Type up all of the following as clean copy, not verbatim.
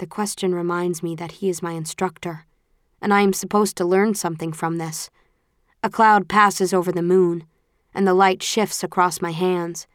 The question reminds me that he is my instructor, and I am supposed to learn something from this. A cloud passes over the moon, and the light shifts across my hands.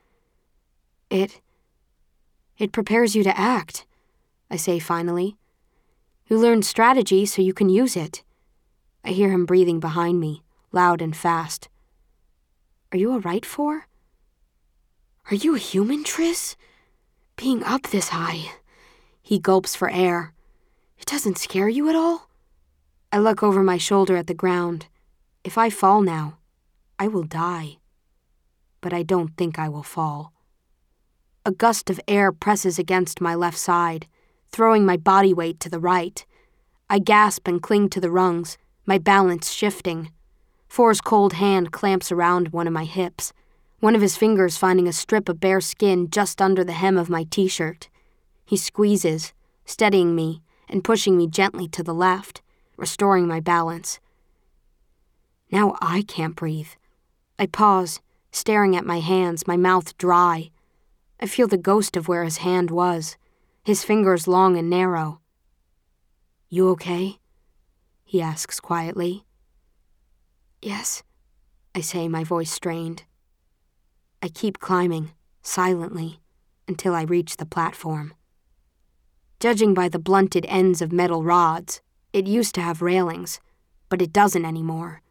It prepares you to act, I say finally. You learn strategy so you can use it. I hear him breathing behind me, loud and fast. Are you all right, Four? Are you a human, Triss? Being up this high. He gulps for air. It doesn't scare you at all? I look over my shoulder at the ground. If I fall now, I will die. But I don't think I will fall. A gust of air presses against my left side, throwing my body weight to the right. I gasp and cling to the rungs, my balance shifting. Four's cold hand clamps around one of my hips, one of his fingers finding a strip of bare skin just under the hem of my t-shirt. He squeezes, steadying me and pushing me gently to the left, restoring my balance. Now I can't breathe. I pause, staring at my hands, my mouth dry. I feel the ghost of where his hand was, his fingers long and narrow. You okay? He asks quietly. Yes, I say, my voice strained. I keep climbing, silently, until I reach the platform. Judging by the blunted ends of metal rods, it used to have railings, but it doesn't anymore.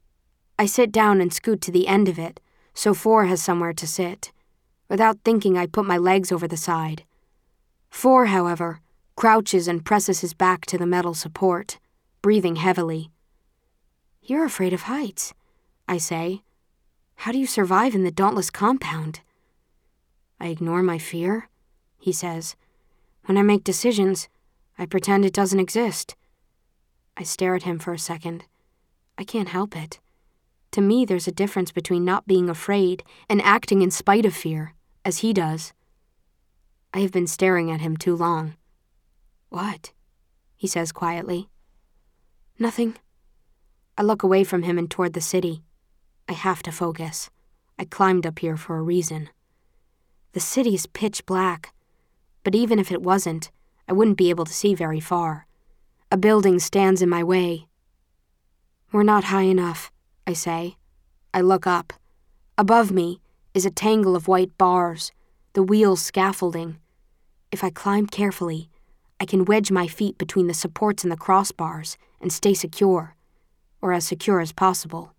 I sit down and scoot to the end of it, so Four has somewhere to sit. Without thinking, I put my legs over the side. Four, however, crouches and presses his back to the metal support, breathing heavily. You're afraid of heights, I say. How do you survive in the Dauntless compound? I ignore my fear, he says. When I make decisions, I pretend it doesn't exist. I stare at him for a second. I can't help it. To me, there's a difference between not being afraid and acting in spite of fear, as he does. I have been staring at him too long. What? He says quietly. Nothing. I look away from him and toward the city. I have to focus. I climbed up here for a reason. The city's pitch black, but even if it wasn't, I wouldn't be able to see very far. A building stands in my way. We're not high enough, I say. I look up. Above me is a tangle of white bars, the wheels scaffolding. If I climb carefully, I can wedge my feet between the supports and the crossbars and stay secure, or as secure as possible.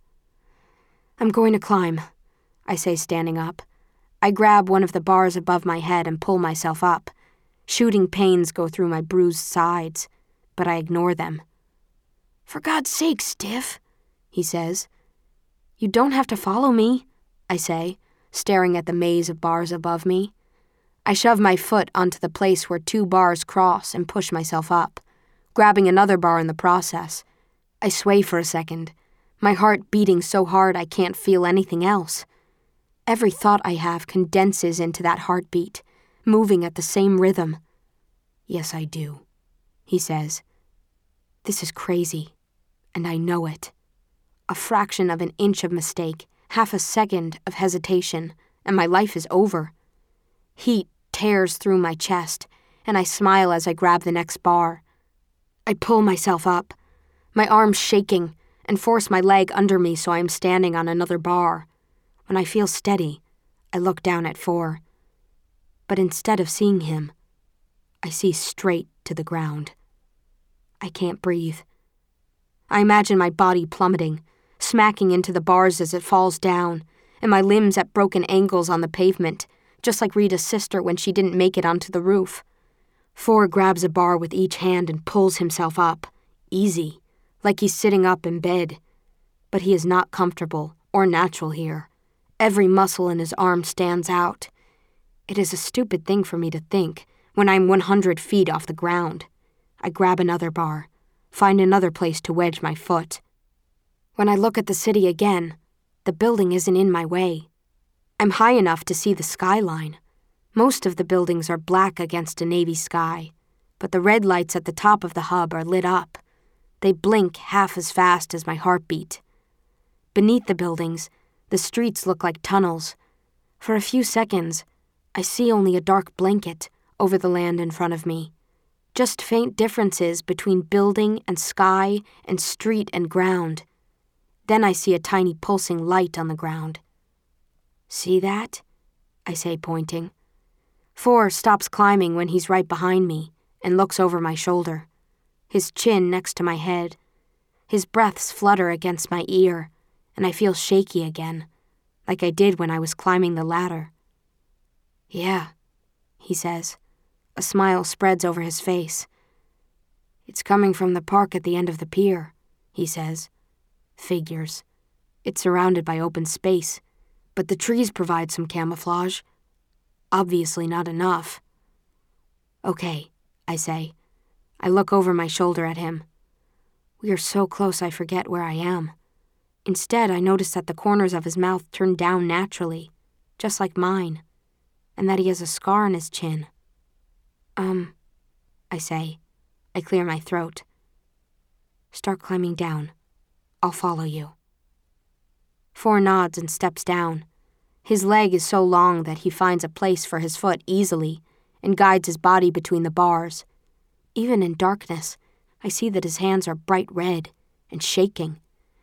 I'm going to climb, I say, standing up. I grab one of the bars above my head and pull myself up. Shooting pains go through my bruised sides, but I ignore them. For God's sake, Stiff, he says. You don't have to follow me, I say, staring at the maze of bars above me. I shove my foot onto the place where 2 bars cross and push myself up, grabbing another bar in the process. I sway for a second, my heart beating so hard I can't feel anything else. Every thought I have condenses into that heartbeat, moving at the same rhythm. Yes, I do, he says. This is crazy, and I know it. A fraction of an inch of mistake, half a second of hesitation, and my life is over. Heat tears through my chest, and I smile as I grab the next bar. I pull myself up, my arms shaking, and force my leg under me so I am standing on another bar. When I feel steady, I look down at Four. But instead of seeing him, I see straight to the ground. I can't breathe. I imagine my body plummeting, smacking into the bars as it falls down, and my limbs at broken angles on the pavement, just like Rita's sister when she didn't make it onto the roof. Four grabs a bar with each hand and pulls himself up, easy, like he's sitting up in bed. But he is not comfortable or natural here. Every muscle in his arm stands out. It is a stupid thing for me to think when I'm 100 feet off the ground. I grab another bar, find another place to wedge my foot. When I look at the city again, the building isn't in my way. I'm high enough to see the skyline. Most of the buildings are black against a navy sky, but the red lights at the top of the hub are lit up. They blink half as fast as my heartbeat. Beneath the buildings, the streets look like tunnels. For a few seconds, I see only a dark blanket over the land in front of me. Just faint differences between building and sky and street and ground. Then I see a tiny pulsing light on the ground. "See that?" I say, pointing. Four stops climbing when he's right behind me and looks over my shoulder, his chin next to my head. His breaths flutter against my ear, and I feel shaky again, like I did when I was climbing the ladder. "Yeah," he says. A smile spreads over his face. "It's coming from the park at the end of the pier," he says. Figures. It's surrounded by open space, but the trees provide some camouflage. Obviously not enough. "Okay," I say. I look over my shoulder at him. We are so close I forget where I am. Instead, I notice that the corners of his mouth turn down naturally, just like mine, and that he has a scar on his chin. I say. I clear my throat. "Start climbing down. I'll follow you." Four nods and steps down. His leg is so long that he finds a place for his foot easily and guides his body between the bars. Even in darkness, I see that his hands are bright red and shaking.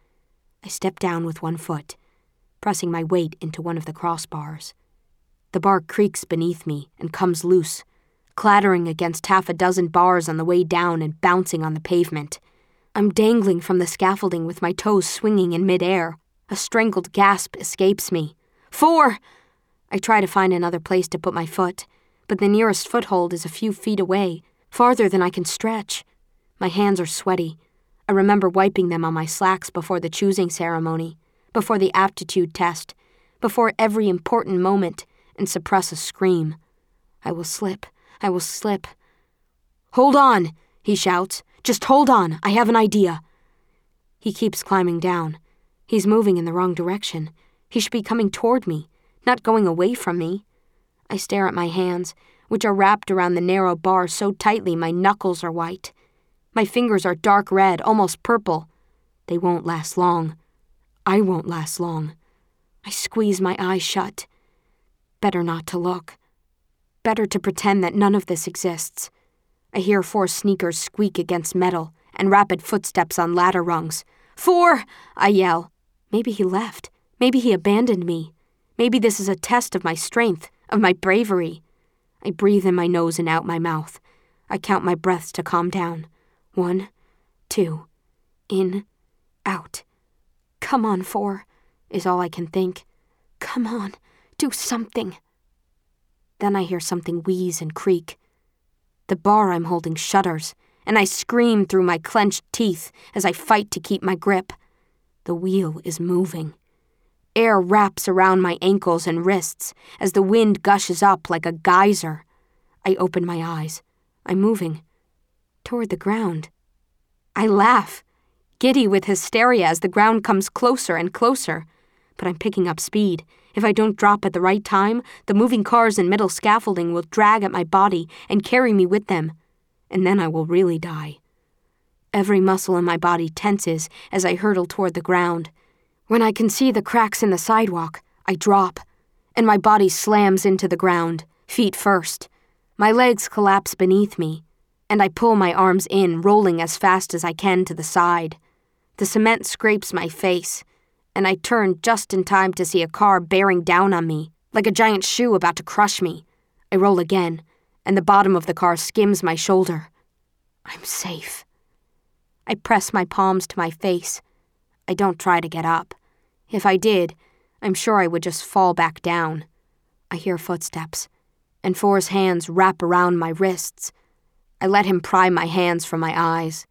I step down with one foot, pressing my weight into one of the crossbars. The bar creaks beneath me and comes loose, clattering against half a dozen bars on the way down and bouncing on the pavement. I'm dangling from the scaffolding with my toes swinging in midair. A strangled gasp escapes me. "Four!" I try to find another place to put my foot, but the nearest foothold is a few feet away, farther than I can stretch. My hands are sweaty. I remember wiping them on my slacks before the choosing ceremony, before the aptitude test, before every important moment, and suppress a scream. I will slip. I will slip. "Hold on," he shouts. "Just hold on. I have an idea." He keeps climbing down. He's moving in the wrong direction. He should be coming toward me, not going away from me. I stare at my hands, which are wrapped around the narrow bar so tightly my knuckles are white. My fingers are dark red, almost purple. They won't last long. I won't last long. I squeeze my eyes shut. Better not to look. Better to pretend that none of this exists. I hear Four sneakers squeak against metal and rapid footsteps on ladder rungs. "Four!" I yell. Maybe he left. Maybe he abandoned me. Maybe this is a test of my strength, of my bravery. I breathe in my nose and out my mouth. I count my breaths to calm down. 1, 2, in, out. "Come on, Four," is all I can think. "Come on, do something." Then I hear something wheeze and creak. The bar I'm holding shudders, and I scream through my clenched teeth as I fight to keep my grip. The wheel is moving. Air wraps around my ankles and wrists as the wind gushes up like a geyser. I open my eyes. I'm moving. Toward the ground. I laugh, giddy with hysteria as the ground comes closer and closer. But I'm picking up speed. If I don't drop at the right time, the moving cars and metal scaffolding will drag at my body and carry me with them. And then I will really die. Every muscle in my body tenses as I hurtle toward the ground. When I can see the cracks in the sidewalk, I drop, and my body slams into the ground, feet first. My legs collapse beneath me, and I pull my arms in, rolling as fast as I can to the side. The cement scrapes my face, and I turn just in time to see a car bearing down on me, like a giant shoe about to crush me. I roll again, and the bottom of the car skims my shoulder. I'm safe. I press my palms to my face. I don't try to get up. If I did, I'm sure I would just fall back down. I hear footsteps, and Four's hands wrap around my wrists. I let him pry my hands from my eyes.